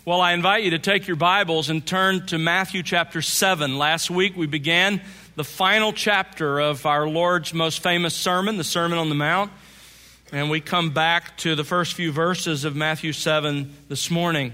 Well, I invite you to take your Bibles and turn to Matthew chapter 7. Last week we began the final chapter of our Lord's most famous sermon, the Sermon on the Mount. And we come back to the first few verses of Matthew 7 this morning.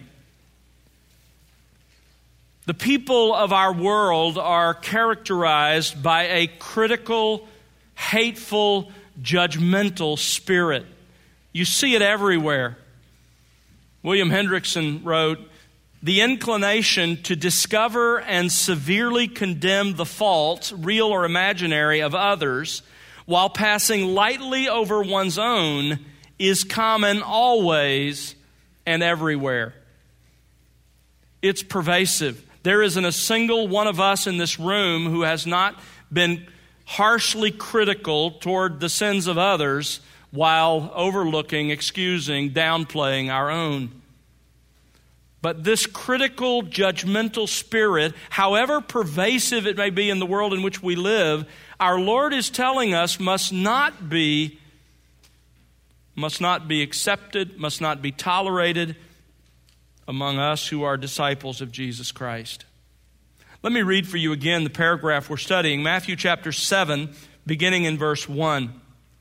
The people of our world are characterized by a critical, hateful, judgmental spirit. You see it everywhere. William Hendrickson wrote, "The inclination to discover and severely condemn the faults, real or imaginary, of others, while passing lightly over one's own, is common always and everywhere." It's pervasive. There isn't a single one of us in this room who has not been harshly critical toward the sins of others while overlooking, excusing, downplaying our own. But this critical, judgmental spirit, however pervasive it may be in the world in which we live, our Lord is telling us must not be accepted, must not be tolerated among us who are disciples of Jesus Christ. Let me read for you again the paragraph we're studying, Matthew chapter 7, beginning in verse 1.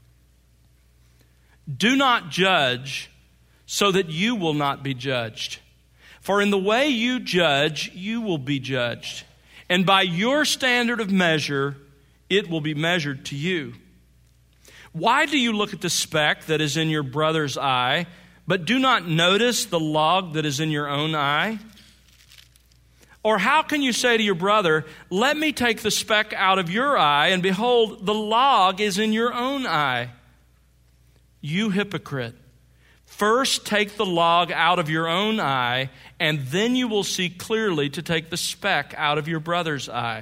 "Do not judge so that you will not be judged. For in the way you judge, you will be judged. And by your standard of measure, it will be measured to you. Why do you look at the speck that is in your brother's eye, but do not notice the log that is in your own eye? Or how can you say to your brother, 'Let me take the speck out of your eye,' and behold, the log is in your own eye? You hypocrite, first take the log out of your own eye, and then you will see clearly to take the speck out of your brother's eye.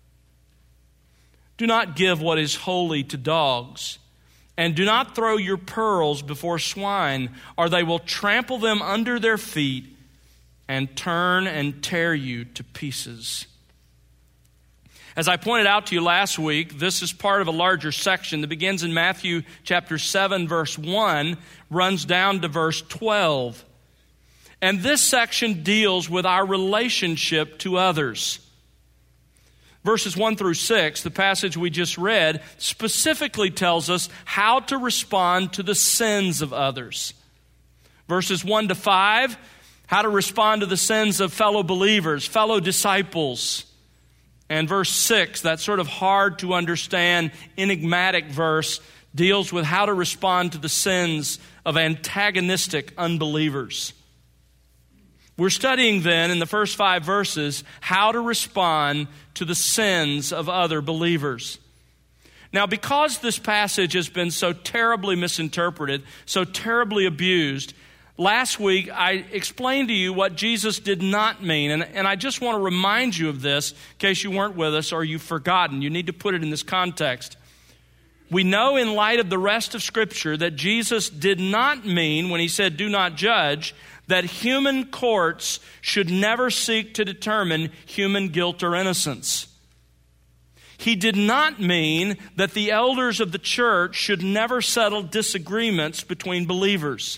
Do not give what is holy to dogs, and do not throw your pearls before swine, or they will trample them under their feet and turn and tear you to pieces." As I pointed out to you last week, this is part of a larger section that begins in Matthew chapter 7, verse 1, runs down to verse 12. And this section deals with our relationship to others. Verses 1 through 6, the passage we just read, specifically tells us how to respond to the sins of others. Verses 1 to 5, how to respond to the sins of fellow believers, fellow disciples. And verse 6, that sort of hard to understand, enigmatic verse, deals with how to respond to the sins of antagonistic unbelievers. We're studying then in the first 5 verses how to respond to the sins of other believers. Now, because this passage has been so terribly misinterpreted, so terribly abused, last week I explained to you what Jesus did not mean, and I just want to remind you of this in case you weren't with us or you've forgotten. You need to put it in this context. We know in light of the rest of Scripture that Jesus did not mean, when he said do not judge, that human courts should never seek to determine human guilt or innocence. He did not mean that the elders of the church should never settle disagreements between believers.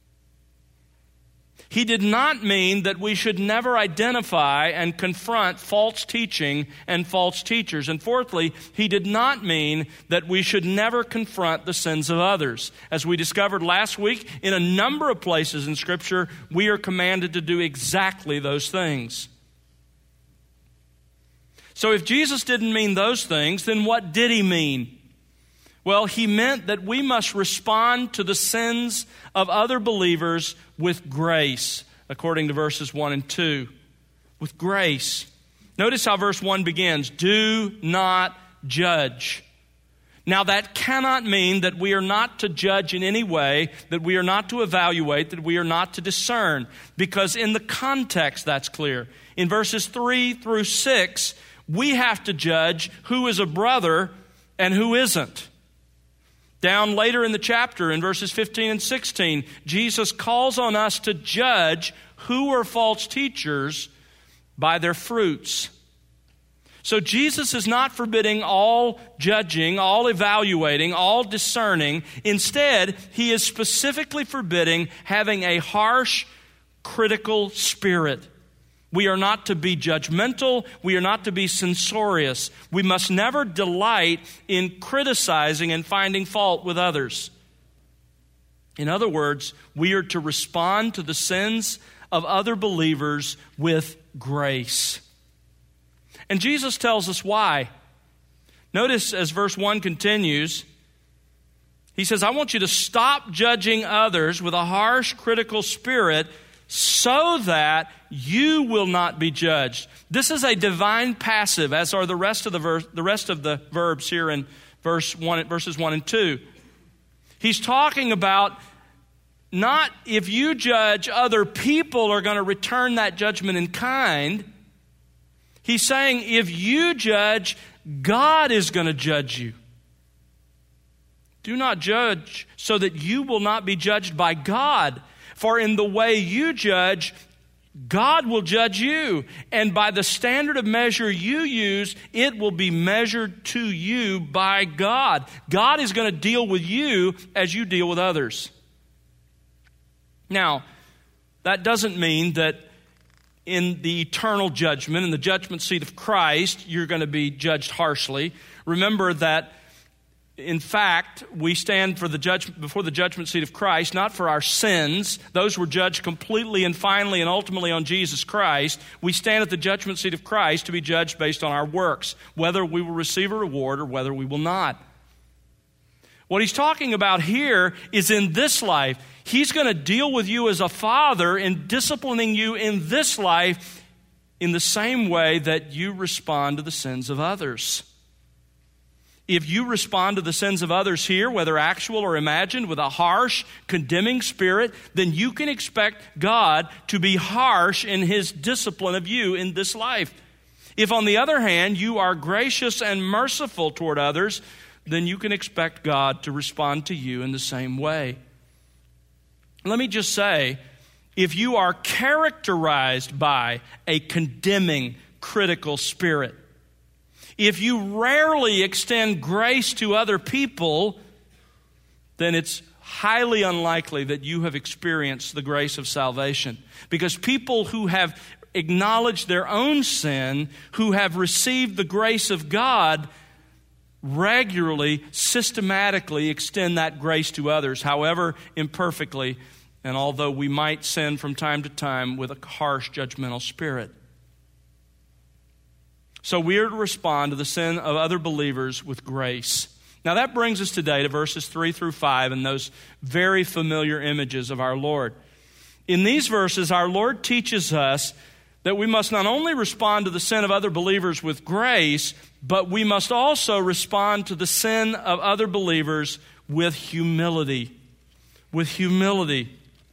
He did not mean that we should never identify and confront false teaching and false teachers. And fourthly, he did not mean that we should never confront the sins of others. As we discovered last week, in a number of places in Scripture, we are commanded to do exactly those things. So if Jesus didn't mean those things, then what did he mean? Well, he meant that we must respond to the sins of other believers with grace, according to verses 1 and 2. With grace. Notice how verse 1 begins, "Do not judge." Now, that cannot mean that we are not to judge in any way, that we are not to evaluate, that we are not to discern, because in the context that's clear. In verses 3 through 6, we have to judge who is a brother and who isn't. Down later in the chapter, in verses 15 and 16, Jesus calls on us to judge who are false teachers by their fruits. So Jesus is not forbidding all judging, all evaluating, all discerning. Instead, he is specifically forbidding having a harsh, critical spirit. We are not to be judgmental. We are not to be censorious. We must never delight in criticizing and finding fault with others. In other words, we are to respond to the sins of other believers with grace. And Jesus tells us why. Notice as verse 1 continues, he says, I want you to stop judging others with a harsh, critical spirit so that you will not be judged. This is a divine passive, as are the rest of the verbs here in verses 1 and 2. He's talking about not if you judge, other people are going to return that judgment in kind. He's saying if you judge, God is going to judge you. Do not judge so that you will not be judged by God. For in the way you judge, God will judge you. And by the standard of measure you use, it will be measured to you by God. God is going to deal with you as you deal with others. Now, that doesn't mean that in the eternal judgment, in the judgment seat of Christ, you're going to be judged harshly. Remember that, in fact, we stand for the judgment before the judgment seat of Christ, not for our sins. Those were judged completely and finally and ultimately on Jesus Christ. We stand at the judgment seat of Christ to be judged based on our works, whether we will receive a reward or whether we will not. What he's talking about here is in this life. He's going to deal with you as a father in disciplining you in this life in the same way that you respond to the sins of others. If you respond to the sins of others here, whether actual or imagined, with a harsh, condemning spirit, then you can expect God to be harsh in His discipline of you in this life. If, on the other hand, you are gracious and merciful toward others, then you can expect God to respond to you in the same way. Let me just say, if you are characterized by a condemning, critical spirit, if you rarely extend grace to other people, then it's highly unlikely that you have experienced the grace of salvation. Because people who have acknowledged their own sin, who have received the grace of God, regularly, systematically extend that grace to others, however imperfectly, and although we might sin from time to time with a harsh, judgmental spirit. So we are to respond to the sin of other believers with grace. Now that brings us today to verses 3 through 5 and those very familiar images of our Lord. In these verses, our Lord teaches us that we must not only respond to the sin of other believers with grace, but we must also respond to the sin of other believers with humility. With humility.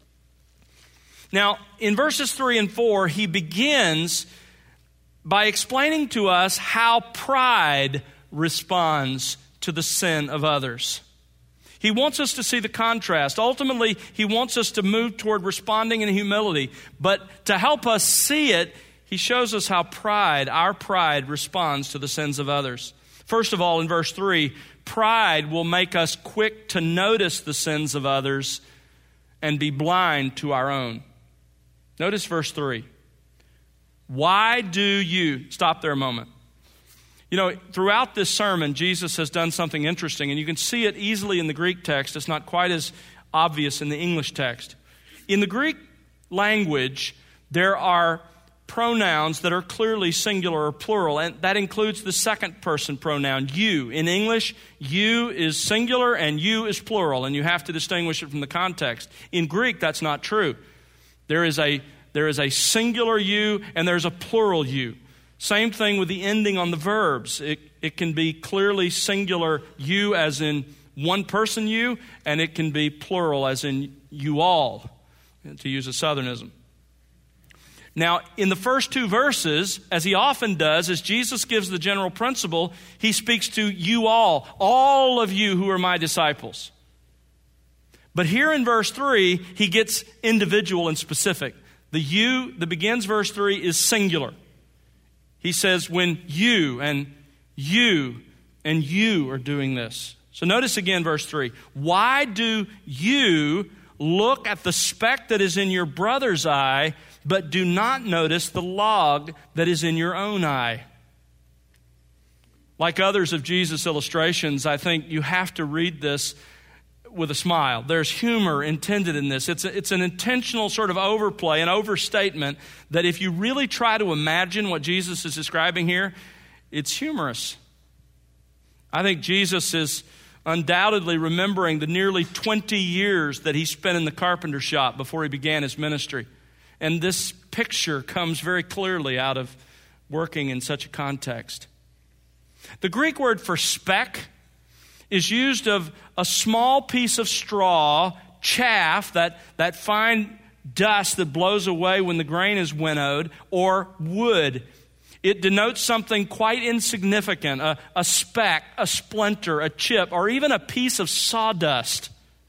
Now, in verses 3 and 4, he begins by explaining to us how pride responds to the sin of others. He wants us to see the contrast. Ultimately, he wants us to move toward responding in humility. But to help us see it, he shows us how our pride responds to the sins of others. First of all, in verse 3, pride will make us quick to notice the sins of others and be blind to our own. Notice verse 3. Why do you... Stop there a moment. You know, throughout this sermon, Jesus has done something interesting, and you can see it easily in the Greek text. It's not quite as obvious in the English text. In the Greek language, there are pronouns that are clearly singular or plural, and that includes the second person pronoun, you. In English, you is singular and you is plural, and you have to distinguish it from the context. In Greek, that's not true. There is a singular you and there's a plural you. Same thing with the ending on the verbs. It can be clearly singular you as in one person you, and it can be plural as in you all, to use a southernism. Now, in the first two verses, as he often does, as Jesus gives the general principle, he speaks to you all of you who are my disciples. But here in verse 3, he gets individual and specific. The you that begins verse 3 is singular. He says when you and you and you are doing this. So notice again verse 3. Why do you look at the speck that is in your brother's eye, but do not notice the log that is in your own eye? Like others of Jesus' illustrations, I think you have to read this with a smile. There's humor intended in this. It's an intentional sort of overplay, an overstatement that if you really try to imagine what Jesus is describing here, it's humorous. I think Jesus is undoubtedly remembering the nearly 20 years that he spent in the carpenter shop before he began his ministry. And this picture comes very clearly out of working in such a context. The Greek word for speck is used of a small piece of straw, chaff, that fine dust that blows away when the grain is winnowed, or wood. It denotes something quite insignificant, a speck, a splinter, a chip, or even a piece of sawdust.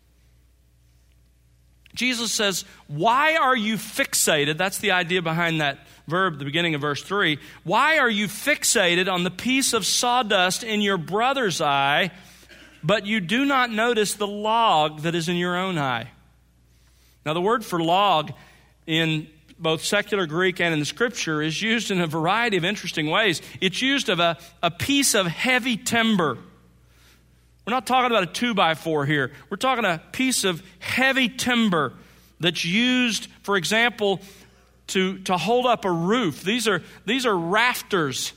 Jesus says, why are you fixated? That's the idea behind that verb at the beginning of verse 3. Why are you fixated on the piece of sawdust in your brother's eye, but you do not notice the log that is in your own eye? Now, the word for log in both secular Greek and in the Scripture is used in a variety of interesting ways. It's used of a piece of heavy timber. We're not talking about a 2x4 here. We're talking a piece of heavy timber that's used, for example, to hold up a roof. These are rafters,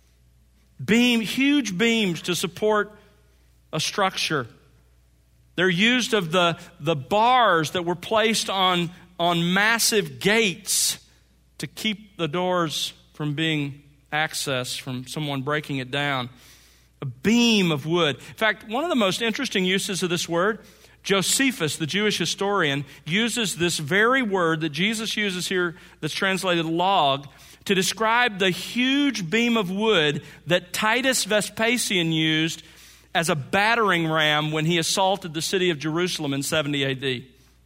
huge beams to support a structure. They're used of the bars that were placed on massive gates to keep the doors from being accessed, from someone breaking it down. A beam of wood. In fact, one of the most interesting uses of this word, Josephus, the Jewish historian, uses this very word that Jesus uses here that's translated log to describe the huge beam of wood that Titus Vespasian used as a battering ram when he assaulted the city of Jerusalem in 70 AD.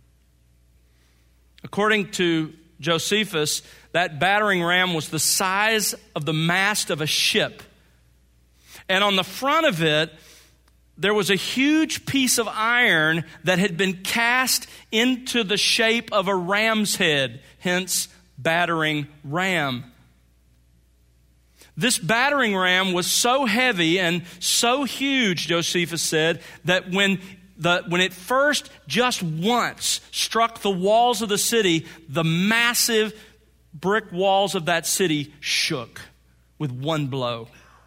According to Josephus, that battering ram was the size of the mast of a ship. And on the front of it, there was a huge piece of iron that had been cast into the shape of a ram's head, hence battering ram. This battering ram was so heavy and so huge, Josephus said, that when it first just once struck the walls of the city, the massive brick walls of that city shook with one blow.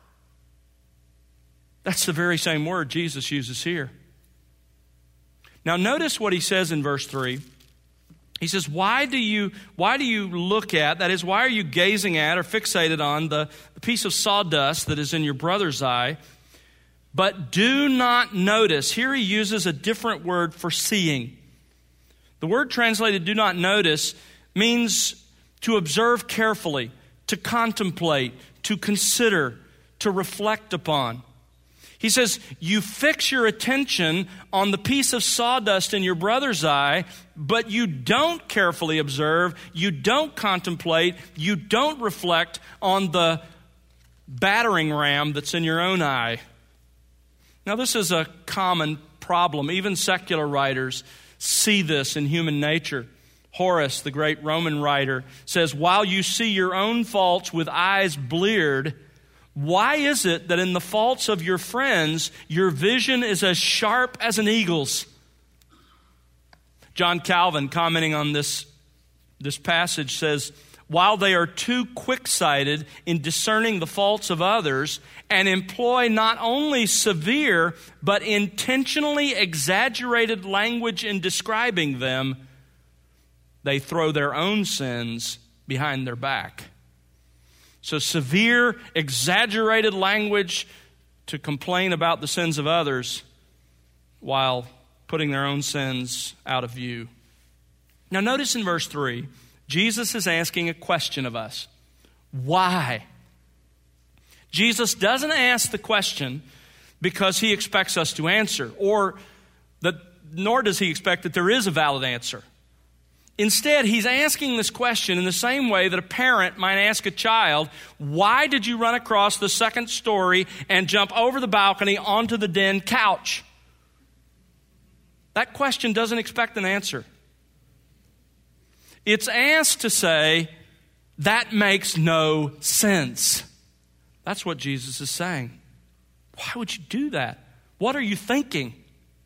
That's the very same word Jesus uses here. Now notice what he says in verse 3. He says, why do you look at, that is, why are you gazing at or fixated on the piece of sawdust that is in your brother's eye, but do not notice? Here he uses a different word for seeing. The word translated do not notice means to observe carefully, to contemplate, to consider, to reflect upon. He says, you fix your attention on the piece of sawdust in your brother's eye, but you don't carefully observe, you don't contemplate, you don't reflect on the battering ram that's in your own eye. Now, this is a common problem. Even secular writers see this in human nature. Horace, the great Roman writer, says, while you see your own faults with eyes bleared, why is it that in the faults of your friends, your vision is as sharp as an eagle's? John Calvin, commenting on this passage, says, while they are too quick-sighted in discerning the faults of others and employ not only severe but intentionally exaggerated language in describing them, they throw their own sins behind their back. So severe, exaggerated language to complain about the sins of others while putting their own sins out of view. Now notice in verse 3, Jesus is asking a question of us. Why? Jesus doesn't ask the question because he expects us to answer, nor does he expect that there is a valid answer. Instead, he's asking this question in the same way that a parent might ask a child, why did you run across the second story and jump over the balcony onto the den couch? That question doesn't expect an answer. It's asked to say, that makes no sense. That's what Jesus is saying. Why would you do that? What are you thinking?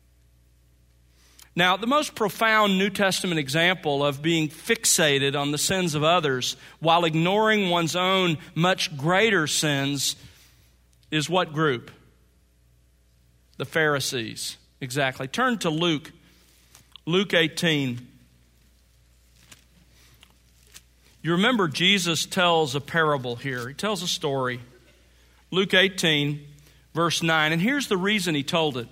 Now, the most profound New Testament example of being fixated on the sins of others while ignoring one's own much greater sins is what group? The Pharisees. Exactly. Turn to Luke 18. You remember Jesus tells a parable here. He tells a story. Luke 18, verse 9. And here's the reason he told it.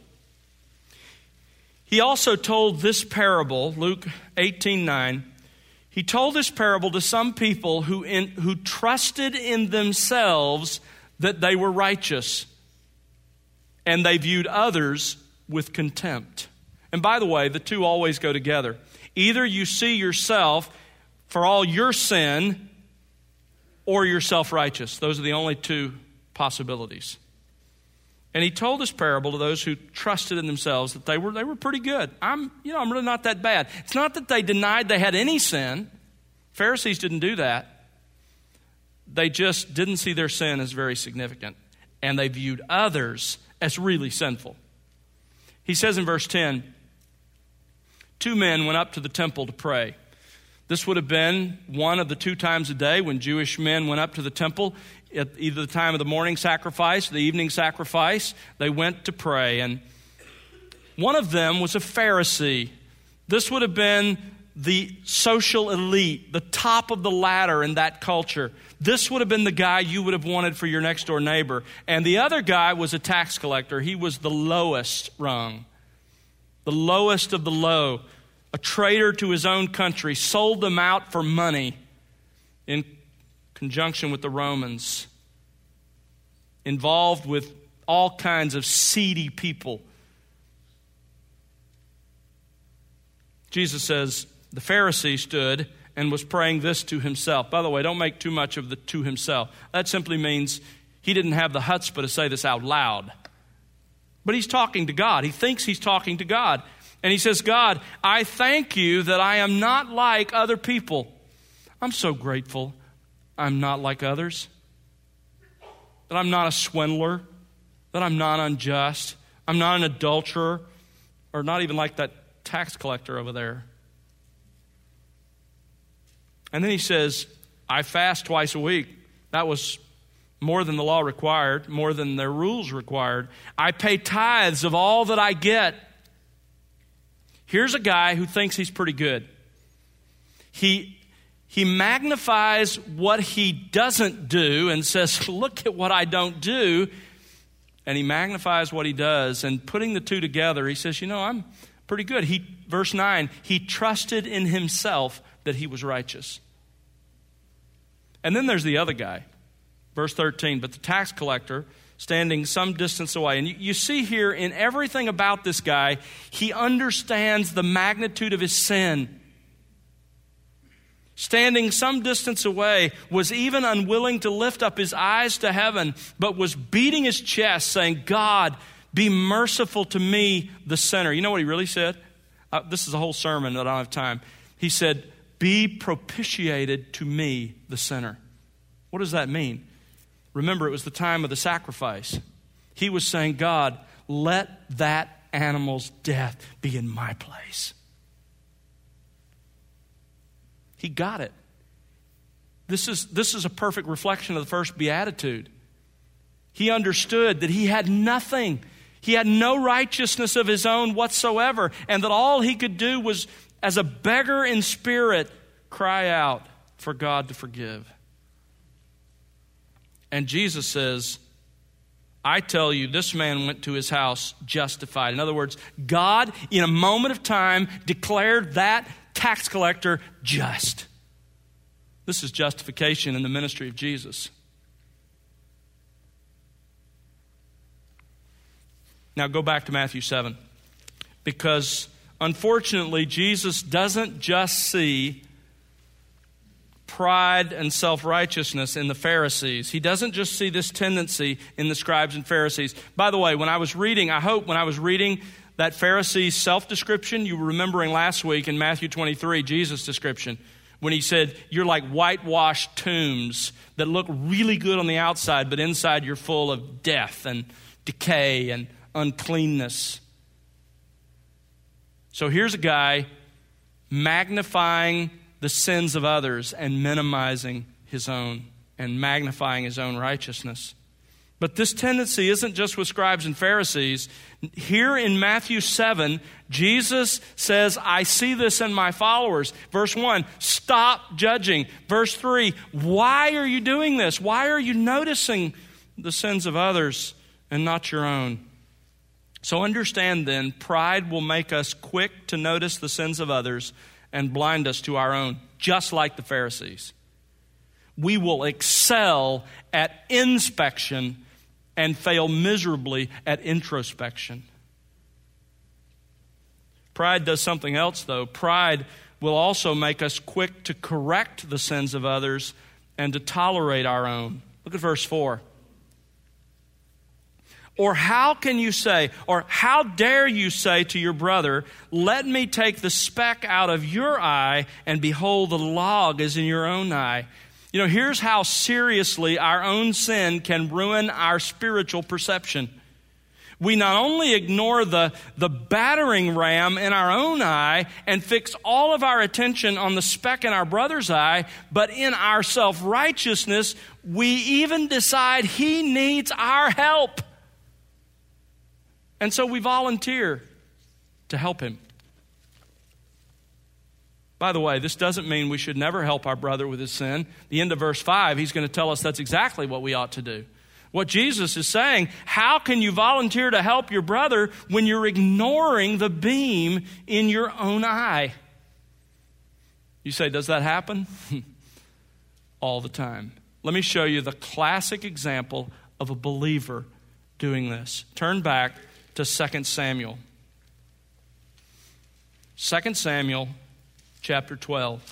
He also told this parable, Luke 18:9. He told this parable to some people who trusted in themselves that they were righteous, and they viewed others with contempt. And by the way, the two always go together. Either you see yourself for all your sin, or you're self-righteous. Those are the only two possibilities. And he told this parable to those who trusted in themselves that they were pretty good. I'm really not that bad. It's not that they denied they had any sin. Pharisees didn't do that. They just didn't see their sin as very significant. And they viewed others as really sinful. He says in verse 10, 2 men went up to the temple to pray. This would have been one of the 2 times a day when Jewish men went up to the temple, at either the time of the morning sacrifice or the evening sacrifice. They went to pray. And one of them was a Pharisee. This would have been the social elite, the top of the ladder in that culture. This would have been the guy you would have wanted for your next door neighbor. And the other guy was a tax collector. He was the lowest rung, the lowest of the low, a traitor to his own country, sold them out for money in conjunction with the Romans, involved with all kinds of seedy people. Jesus says the Pharisee stood and was praying this to himself. By the way, don't make too much of the to himself. That simply means he didn't have the chutzpah to say this out loud. But he's talking to God. He thinks he's talking to God. And he says, God, I thank you that I am not like other people. I'm so grateful I'm not like others. That I'm not a swindler. That I'm not unjust. I'm not an adulterer. Or not even like that tax collector over there. And then he says, I fast twice a week. That was more than the law required, more than their rules required. I pay tithes of all that I get. Here's a guy who thinks he's pretty good. He magnifies what he doesn't do and says, look at what I don't do. And he magnifies what he does. And putting the two together, he says, I'm pretty good. Verse 9, he trusted in himself that he was righteous. And then there's the other guy. Verse 13, but the tax collector, standing some distance away. And you see here in everything about this guy, he understands the magnitude of his sin. Standing some distance away, was even unwilling to lift up his eyes to heaven, but was beating his chest, saying, God, be merciful to me, the sinner. You know what he really said? This is a whole sermon that I don't have time. He said, be propitiated to me, the sinner. What does that mean? Remember, it was the time of the sacrifice. He was saying, God, let that animal's death be in my place. He got it. This is a perfect reflection of the first beatitude. He understood that he had nothing. He had no righteousness of his own whatsoever, and that all he could do was, as a beggar in spirit, cry out for God to forgive. And Jesus says, I tell you, this man went to his house justified. In other words, God, in a moment of time, declared that tax collector just. This is justification in the ministry of Jesus. Now go back to Matthew 7. Because unfortunately, Jesus doesn't just see pride and self-righteousness in the Pharisees. He doesn't just see this tendency in the scribes and Pharisees. By the way, when I was reading that Pharisee's self-description, you were remembering last week in Matthew 23, Jesus' description, when he said, you're like whitewashed tombs that look really good on the outside, but inside you're full of death and decay and uncleanness. So here's a guy magnifying the sins of others and minimizing his own, and magnifying his own righteousness. But this tendency isn't just with scribes and Pharisees. Here in Matthew 7, Jesus says, I see this in my followers. Verse 1, stop judging. Verse 3, why are you doing this? Why are you noticing the sins of others and not your own? So understand then, pride will make us quick to notice the sins of others and blind us to our own, just like the Pharisees. We will excel at inspection and fail miserably at introspection. Pride does something else, though. Pride will also make us quick to correct the sins of others and to tolerate our own. Look at verse 4. Or how can you say, or how dare you say to your brother, let me take the speck out of your eye, and behold, the log is in your own eye. You know, here's how seriously our own sin can ruin our spiritual perception. We not only ignore the battering ram in our own eye and fix all of our attention on the speck in our brother's eye, but in our self-righteousness, we even decide he needs our help. And so we volunteer to help him. By the way, this doesn't mean we should never help our brother with his sin. The end of verse 5, he's going to tell us that's exactly what we ought to do. What Jesus is saying, how can you volunteer to help your brother when you're ignoring the beam in your own eye? You say, does that happen? All the time. Let me show you the classic example of a believer doing this. Turn back to 2 Samuel. 2 Samuel chapter 12.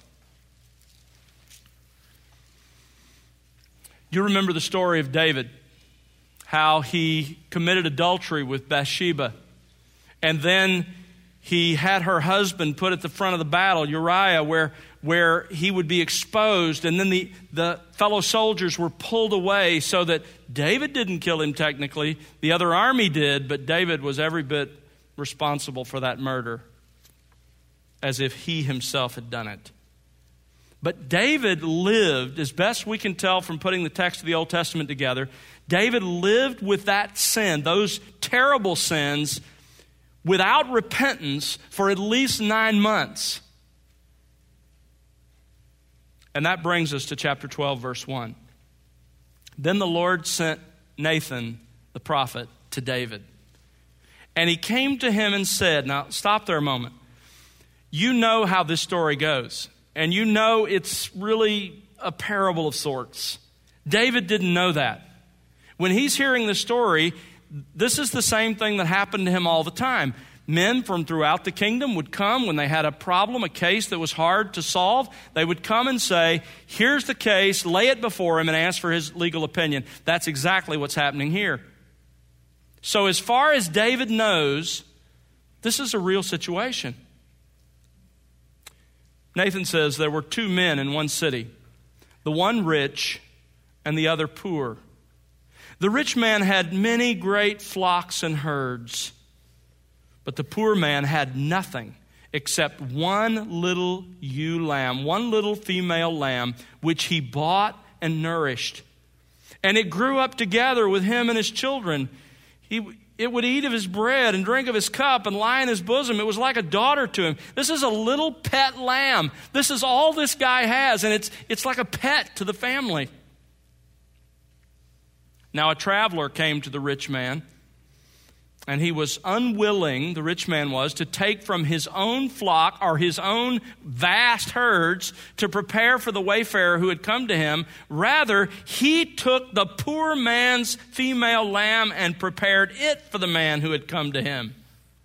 You remember the story of David, how he committed adultery with Bathsheba, and then he had her husband put at the front of the battle, Uriah, where he would be exposed, and then the fellow soldiers were pulled away so that David didn't kill him technically. The other army did, but David was every bit responsible for that murder, as if he himself had done it. But David lived, as best we can tell from putting the text of the Old Testament together, David lived with that sin, those terrible sins, without repentance for at least 9 months. And that brings us to chapter 12, verse 1. Then the Lord sent Nathan, the prophet, to David. And he came to him and said, now stop there a moment. You know how this story goes. And you know it's really a parable of sorts. David didn't know that. When he's hearing the story, this is the same thing that happened to him all the time. Men from throughout the kingdom would come when they had a problem, a case that was hard to solve. They would come and say, here's the case, lay it before him and ask for his legal opinion. That's exactly what's happening here. So as far as David knows, this is a real situation. Nathan says there were 2 men in one city, the one rich and the other poor. The rich man had many great flocks and herds, but the poor man had nothing except one little ewe lamb, one little female lamb, which he bought and nourished. And it grew up together with him and his children. It would eat of his bread and drink of his cup and lie in his bosom. It was like a daughter to him. This is a little pet lamb. This is all this guy has, and it's like a pet to the family. Now a traveler came to the rich man, and he was unwilling, the rich man was, to take from his own flock or his own vast herds to prepare for the wayfarer who had come to him. Rather, he took the poor man's female lamb and prepared it for the man who had come to him.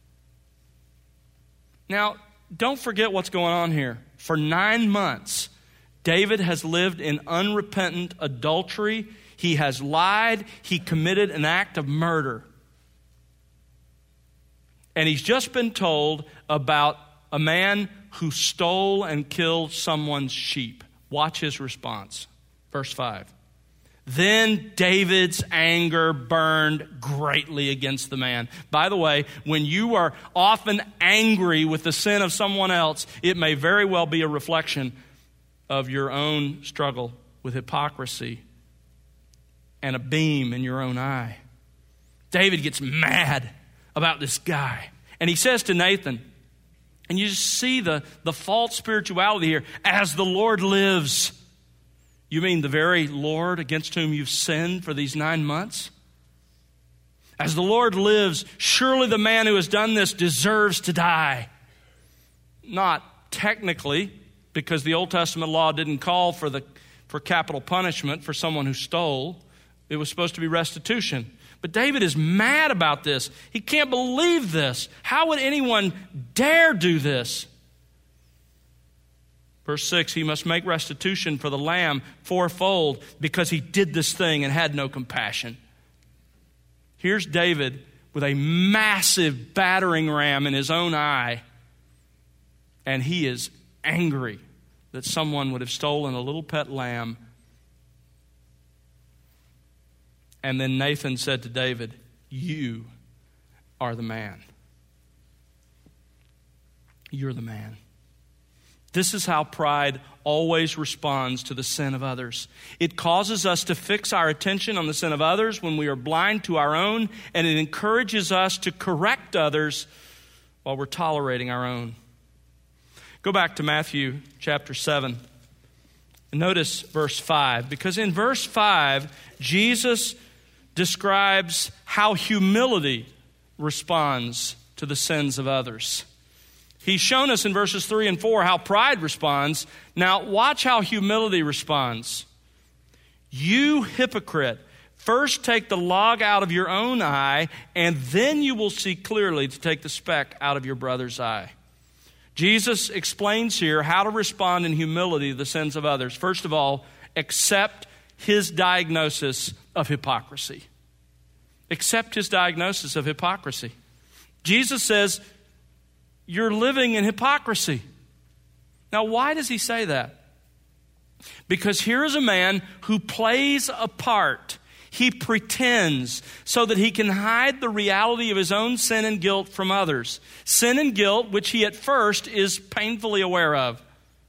Now, don't forget what's going on here. For 9 months, David has lived in unrepentant adultery. He has lied. He committed an act of murder. And he's just been told about a man who stole and killed someone's sheep. Watch his response. Verse 5. Then David's anger burned greatly against the man. By the way, when you are often angry with the sin of someone else, it may very well be a reflection of your own struggle with hypocrisy and a beam in your own eye. David gets mad about this guy. And he says to Nathan, and you just see the false spirituality here, as the Lord lives. You mean the very Lord against whom you've sinned for these 9 months? As the Lord lives, surely the man who has done this deserves to die. Not technically, because the Old Testament law didn't call for capital punishment for someone who stole. It was supposed to be restitution. But David is mad about this. He can't believe this. How would anyone dare do this? Verse 6, he must make restitution for the lamb fourfold because he did this thing and had no compassion. Here's David with a massive battering ram in his own eye, and he is angry that someone would have stolen a little pet lamb. And then Nathan said to David, "You are the man. You're the man." This is how pride always responds to the sin of others. It causes us to fix our attention on the sin of others when we are blind to our own, and it encourages us to correct others while we're tolerating our own. Go back to Matthew chapter 7. And notice verse 5, because in verse 5, Jesus describes how humility responds to the sins of others. He's shown us in verses 3 and 4 how pride responds. Now watch how humility responds. You hypocrite, first take the log out of your own eye, and then you will see clearly to take the speck out of your brother's eye. Jesus explains here how to respond in humility to the sins of others. First of all, accept his diagnosis of hypocrisy. Accept his diagnosis of hypocrisy. Jesus says, you're living in hypocrisy. Now, why does he say that? Because here is a man who plays a part. He pretends so that he can hide the reality of his own sin and guilt from others. Sin and guilt, which he at first is painfully aware of.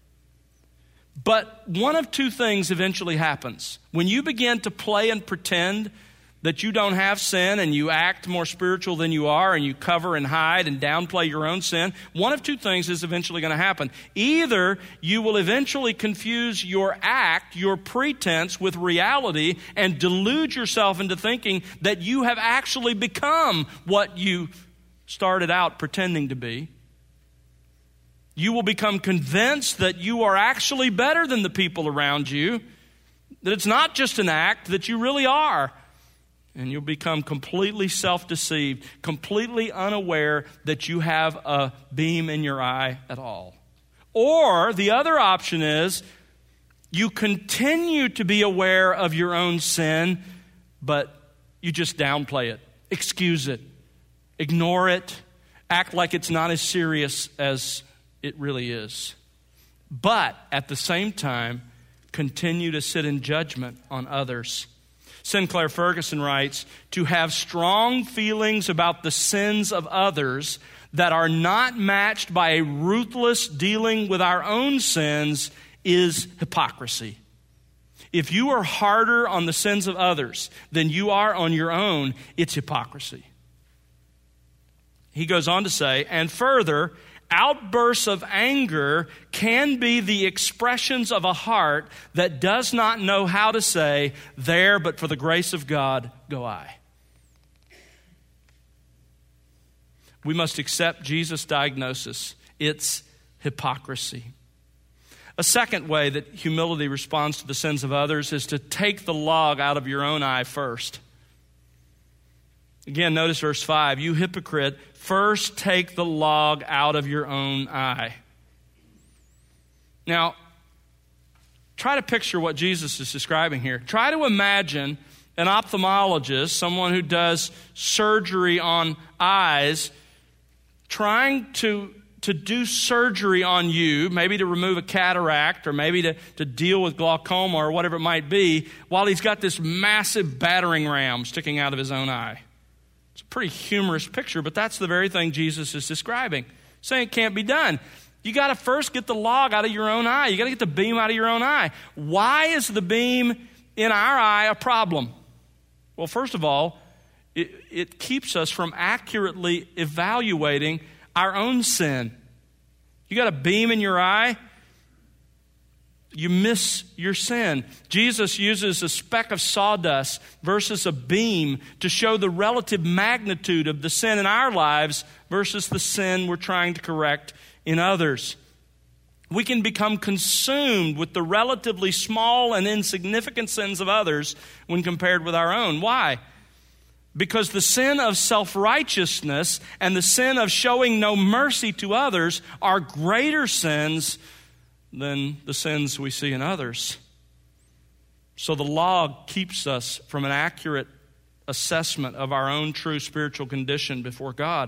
But one of two things eventually happens. When you begin to play and pretend that you don't have sin and you act more spiritual than you are and you cover and hide and downplay your own sin, one of two things is eventually going to happen. Either you will eventually confuse your act, your pretense, with reality and delude yourself into thinking that you have actually become what you started out pretending to be. You will become convinced that you are actually better than the people around you, that it's not just an act, that you really are. And you'll become completely self-deceived, completely unaware that you have a beam in your eye at all. Or the other option is you continue to be aware of your own sin, but you just downplay it, excuse it, ignore it, act like it's not as serious as it really is. But at the same time, continue to sit in judgment on others. Sinclair Ferguson writes, to have strong feelings about the sins of others that are not matched by a ruthless dealing with our own sins is hypocrisy. If you are harder on the sins of others than you are on your own, it's hypocrisy. He goes on to say, and further, outbursts of anger can be the expressions of a heart that does not know how to say, there, but for the grace of God, go I. We must accept Jesus' diagnosis. It's hypocrisy. A second way that humility responds to the sins of others is to take the log out of your own eye first. Again, notice verse 5. You hypocrite, first take the log out of your own eye. Now, try to picture what Jesus is describing here. Try to imagine an ophthalmologist, someone who does surgery on eyes, trying to do surgery on you, maybe to remove a cataract or maybe to deal with glaucoma or whatever it might be, while he's got this massive battering ram sticking out of his own eye. It's a pretty humorous picture, but that's the very thing Jesus is describing, saying it can't be done. You got to first get the log out of your own eye. You got to get the beam out of your own eye. Why is the beam in our eye a problem? Well, first of all, it keeps us from accurately evaluating our own sin. You got a beam in your eye, you miss your sin. Jesus uses a speck of sawdust versus a beam to show the relative magnitude of the sin in our lives versus the sin we're trying to correct in others. We can become consumed with the relatively small and insignificant sins of others when compared with our own. Why? Because the sin of self-righteousness and the sin of showing no mercy to others are greater sins than the sins we see in others. So the log keeps us from an accurate assessment of our own true spiritual condition before God.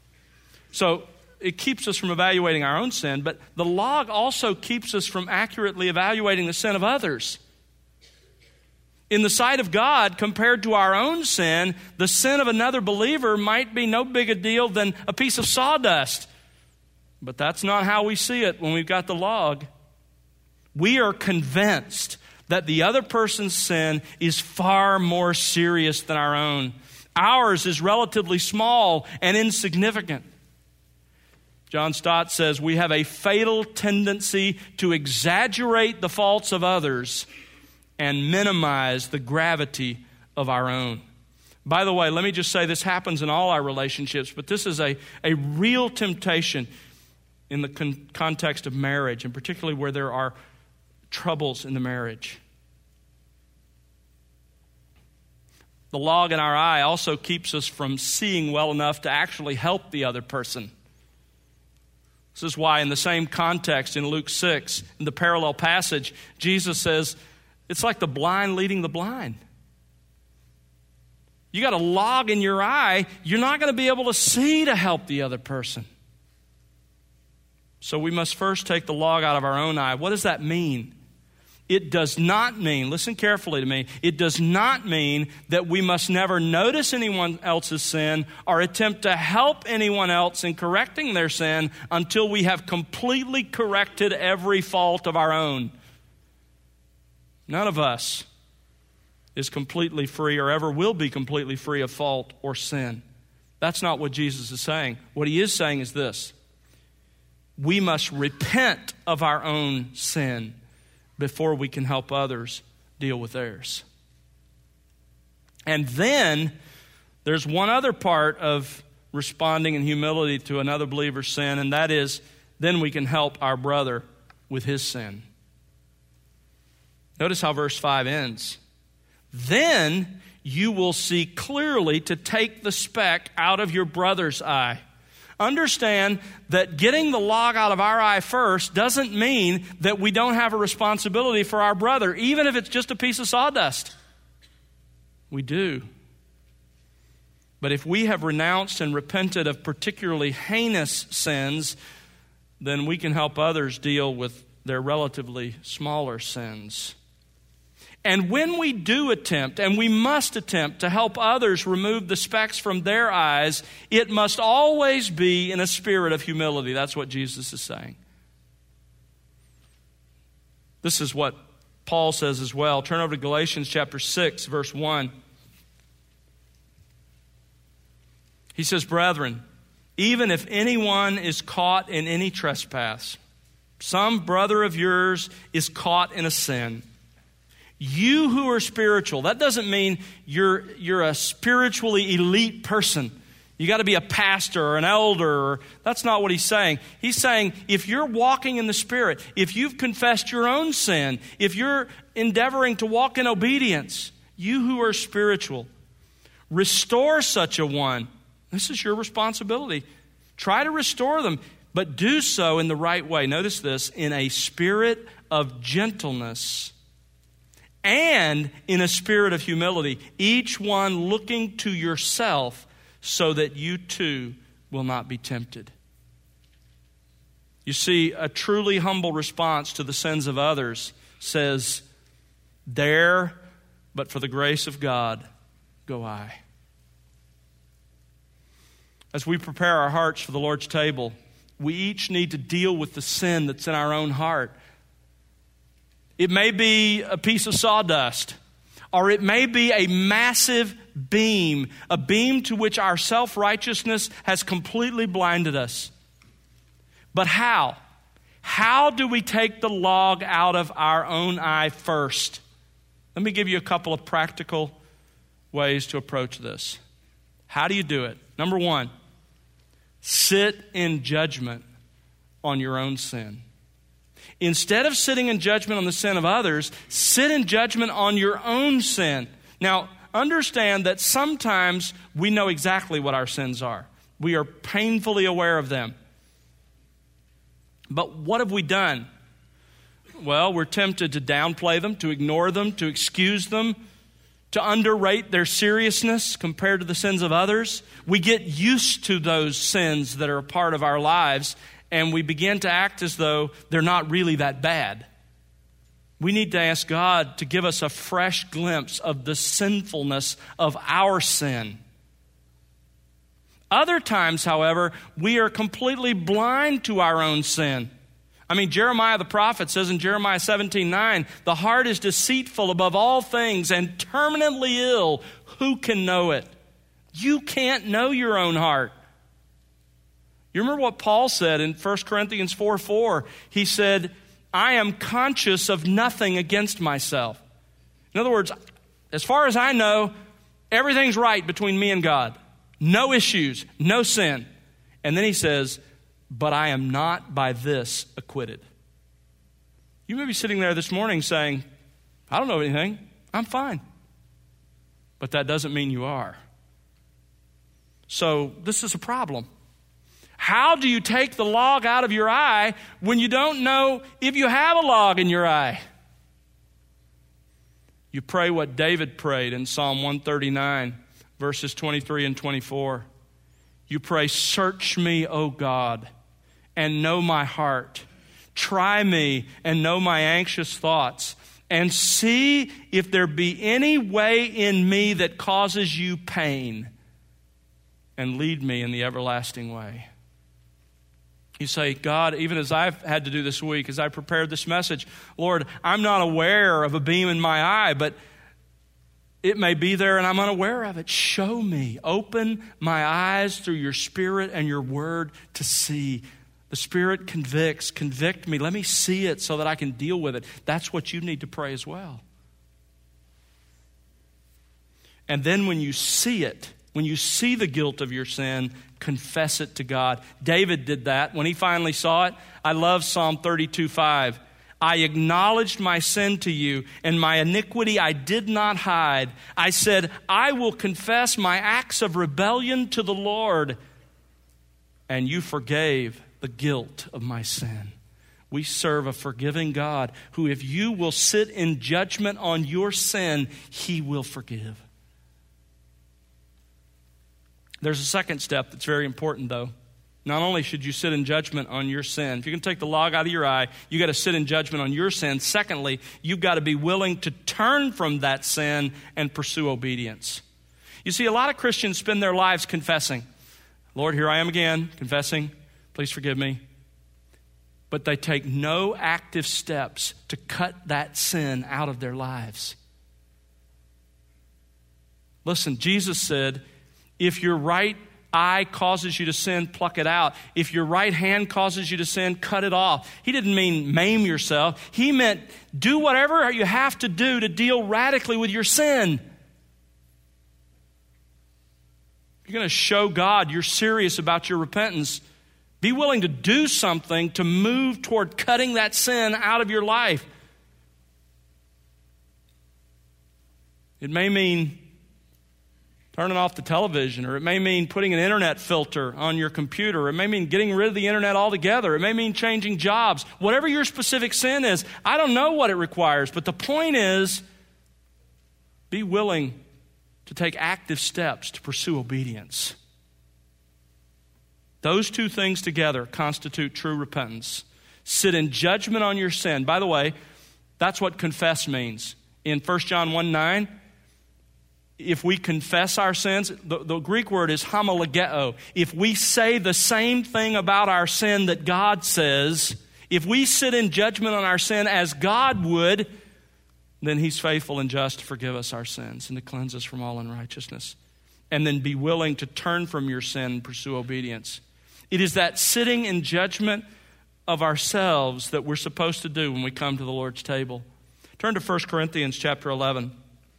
So it keeps us from evaluating our own sin, but the log also keeps us from accurately evaluating the sin of others. In the sight of God, compared to our own sin, the sin of another believer might be no big a deal than a piece of sawdust. But that's not how we see it when we've got the log. We are convinced that the other person's sin is far more serious than our own. Ours is relatively small and insignificant. John Stott says we have a fatal tendency to exaggerate the faults of others and minimize the gravity of our own. By the way, let me just say this happens in all our relationships, but this is a real temptation in the context of marriage, and particularly where there are troubles in the marriage. The log in our eye also keeps us from seeing well enough to actually help the other person. This is why in the same context in Luke 6, in the parallel passage, Jesus says, it's like the blind leading the blind. You got a log in your eye, you're not going to be able to see to help the other person. So we must first take the log out of our own eye. What does that mean? It does not mean, listen carefully to me, it does not mean that we must never notice anyone else's sin or attempt to help anyone else in correcting their sin until we have completely corrected every fault of our own. None of us is completely free or ever will be completely free of fault or sin. That's not what Jesus is saying. What he is saying is this: we must repent of our own sin before we can help others deal with theirs. And then there's one other part of responding in humility to another believer's sin, and that is then we can help our brother with his sin. Notice how verse 5 ends. Then you will see clearly to take the speck out of your brother's eye. Understand that getting the log out of our eye first doesn't mean that we don't have a responsibility for our brother, even if it's just a piece of sawdust. We do. But if we have renounced and repented of particularly heinous sins, then we can help others deal with their relatively smaller sins. And when we do attempt, and we must attempt to help others remove the specks from their eyes, it must always be in a spirit of humility. That's what Jesus is saying. This is what Paul says as well. Turn over to Galatians chapter 6, verse 1. He says, "Brethren, even if anyone is caught in any trespass, some brother of yours is caught in a sin, you who are spiritual," that doesn't mean you're a spiritually elite person. You got to be a pastor or an elder. That's not what he's saying. He's saying if you're walking in the Spirit, if you've confessed your own sin, if you're endeavoring to walk in obedience, you who are spiritual, restore such a one. This is your responsibility. Try to restore them, but do so in the right way. Notice this, in a spirit of gentleness and in a spirit of humility, each one looking to yourself so that you too will not be tempted. You see, a truly humble response to the sins of others says, there, but for the grace of God, go I. As we prepare our hearts for the Lord's table, we each need to deal with the sin that's in our own heart. It may be a piece of sawdust, or it may be a massive beam, a beam to which our self-righteousness has completely blinded us. But how? How do we take the log out of our own eye first? Let me give you a couple of practical ways to approach this. How do you do it? Number one, sit in judgment on your own sin. Instead of sitting in judgment on the sin of others, sit in judgment on your own sin. Now, understand that sometimes we know exactly what our sins are. We are painfully aware of them. But what have we done? Well, we're tempted to downplay them, to ignore them, to excuse them, to underrate their seriousness compared to the sins of others. We get used to those sins that are a part of our lives, and we begin to act as though they're not really that bad. We need to ask God to give us a fresh glimpse of the sinfulness of our sin. Other times, however, we are completely blind to our own sin. I mean, Jeremiah the prophet says in Jeremiah 17:9, the heart is deceitful above all things and terminally ill. Who can know it? You can't know your own heart. You remember what Paul said in 1 Corinthians 4:4? He said, I am conscious of nothing against myself. In other words, as far as I know, everything's right between me and God. No issues, no sin. And then he says, but I am not by this acquitted. You may be sitting there this morning saying, I don't know anything. I'm fine. But that doesn't mean you are. So this is a problem. How do you take the log out of your eye when you don't know if you have a log in your eye? You pray what David prayed in Psalm 139, verses 23 and 24. You pray, search me, O God, and know my heart. Try me and know my anxious thoughts, and see if there be any way in me that causes you pain, and lead me in the everlasting way. You say, God, even as I've had to do this week, as I prepared this message, Lord, I'm not aware of a beam in my eye, but it may be there and I'm unaware of it. Show me. Open my eyes through your Spirit and your Word to see. The Spirit convicts. Convict me. Let me see it so that I can deal with it. That's what you need to pray as well. And then when you see it, when you see the guilt of your sin, confess it to God. David did that. When he finally saw it, I love Psalm 32:5. I acknowledged my sin to you, and my iniquity I did not hide. I said, I will confess my acts of rebellion to the Lord, and you forgave the guilt of my sin. We serve a forgiving God who, if you will sit in judgment on your sin, He will forgive. There's a second step that's very important, though. Not only should you sit in judgment on your sin, if you can take the log out of your eye, you got to sit in judgment on your sin. Secondly, you've got to be willing to turn from that sin and pursue obedience. You see, a lot of Christians spend their lives confessing. Lord, here I am again, confessing. Please forgive me. But they take no active steps to cut that sin out of their lives. Listen, Jesus said, if your right eye causes you to sin, pluck it out. If your right hand causes you to sin, cut it off. He didn't mean maim yourself. He meant do whatever you have to do to deal radically with your sin. You're going to show God you're serious about your repentance. Be willing to do something to move toward cutting that sin out of your life. It may mean turning off the television, or it may mean putting an internet filter on your computer. It may mean getting rid of the internet altogether. It may mean changing jobs. Whatever your specific sin is, I don't know what it requires, but the point is, be willing to take active steps to pursue obedience. Those two things together constitute true repentance. Sit in judgment on your sin. By the way, that's what confess means. In 1 John 1:9, if we confess our sins, the Greek word is homologeo. If we say the same thing about our sin that God says, if we sit in judgment on our sin as God would, then He's faithful and just to forgive us our sins and to cleanse us from all unrighteousness. And then be willing to turn from your sin and pursue obedience. It is that sitting in judgment of ourselves that we're supposed to do when we come to the Lord's table. Turn to 1 Corinthians chapter 11.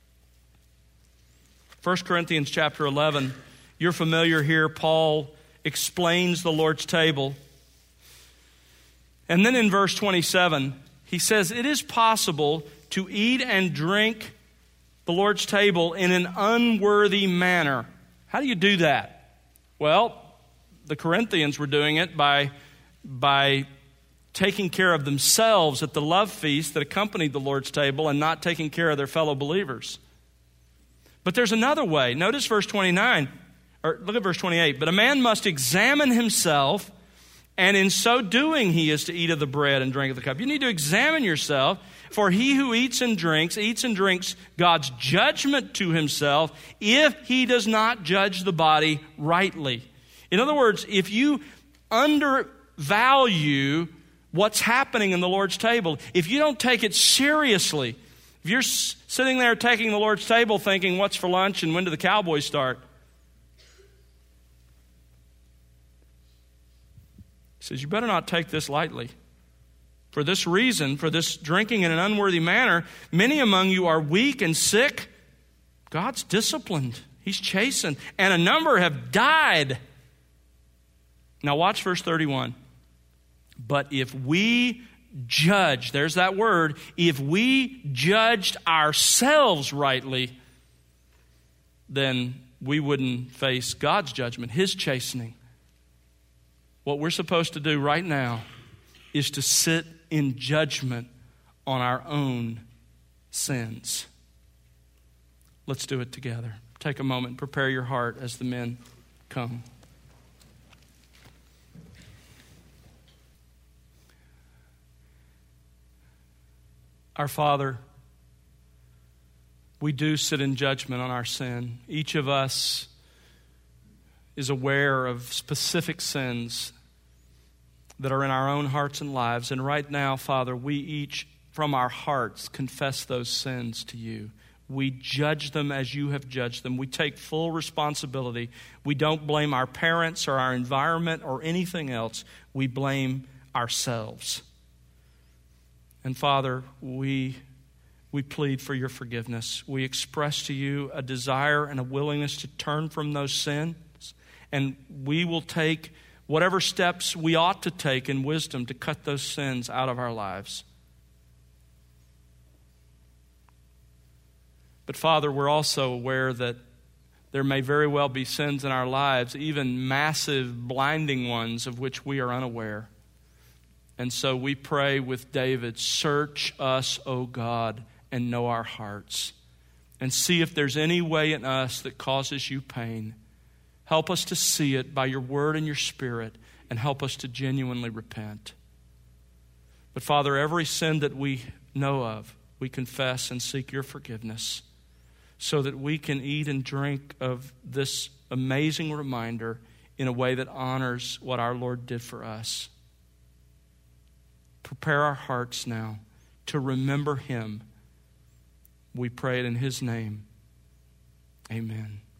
1 Corinthians chapter 11. You're familiar here. Paul explains the Lord's table. And then in verse 27, he says, it is possible to eat and drink the Lord's table in an unworthy manner. How do you do that? Well, the Corinthians were doing it by taking care of themselves at the love feast that accompanied the Lord's table and not taking care of their fellow believers. But there's another way. Notice verse 29, or look at verse 28. But a man must examine himself, and in so doing he is to eat of the bread and drink of the cup. You need to examine yourself, for he who eats and drinks God's judgment to himself if he does not judge the body rightly. In other words, if you undervalue what's happening in the Lord's table, if you don't take it seriously, if you're sitting there taking the Lord's table thinking, what's for lunch and when do the Cowboys start? He says, you better not take this lightly. For this reason, for this drinking in an unworthy manner, many among you are weak and sick. God's disciplined. He's chastened. And a number have died. Now watch verse 31. But if we judge, there's that word, if we judged ourselves rightly, then we wouldn't face God's judgment, His chastening. What we're supposed to do right now is to sit in judgment on our own sins. Let's do it together. Take a moment, prepare your heart as the men come. Our Father, we do sit in judgment on our sin. Each of us is aware of specific sins that are in our own hearts and lives. And right now, Father, we each from our hearts confess those sins to you. We judge them as you have judged them. We take full responsibility. We don't blame our parents or our environment or anything else. We blame ourselves. And Father, we plead for your forgiveness. We express to you a desire and a willingness to turn from those sins. And we will take whatever steps we ought to take in wisdom to cut those sins out of our lives. But Father, we're also aware that there may very well be sins in our lives, even massive, blinding ones of which we are unaware. And so we pray with David, search us, O God, and know our hearts. And see if there's any way in us that causes you pain. Help us to see it by your word and your spirit, and help us to genuinely repent. But Father, every sin that we know of, we confess and seek your forgiveness so that we can eat and drink of this amazing reminder in a way that honors what our Lord did for us. Prepare our hearts now to remember him. We pray it in his name. Amen.